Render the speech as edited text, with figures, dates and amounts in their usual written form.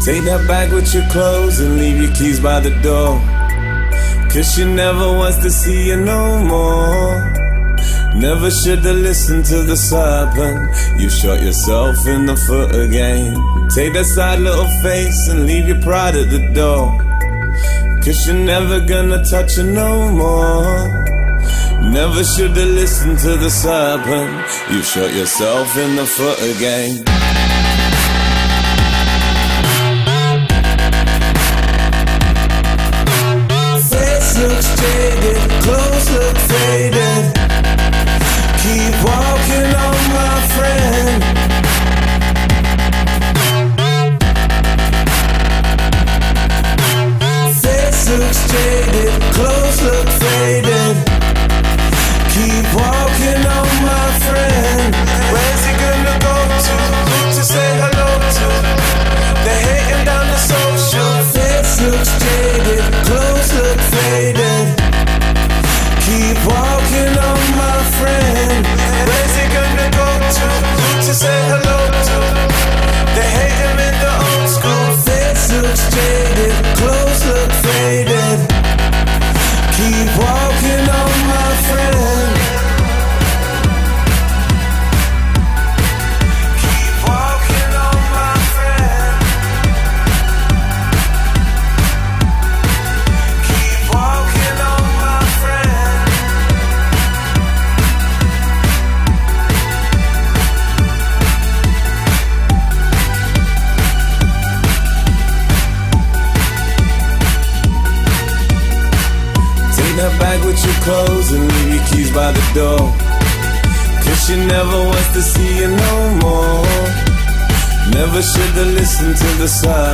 Take that bag with your clothes and leave your keys by the door. Cause she never wants to see you no more. Never should've listened to the serpent. You shot yourself in the foot again. Take that sad little face and leave your pride at the door. Cause you're never gonna touch her no more. Never should've listened to the serpent. You shot yourself in the foot again. Face looks jaded, clothes look faded. Keep walking on, my friend. Face looks jaded, clothes look faded. Keep walking on, my friend. Where's he gonna go to? Who to say hello to? They're hating down the social. Face looks jaded, clothes look faded. Keep walking on, my friend. Where's he gonna go to? Who to say hello to? They hate him in the old school. Face looks jaded, clothes look faded. Keep walking on, my friend. Keep walking on, my friend. Keep walking on, my friend. Take that bag with your clothes and leave your keys by the door. Cause she never wants to see you no more. Never should've listened to the side.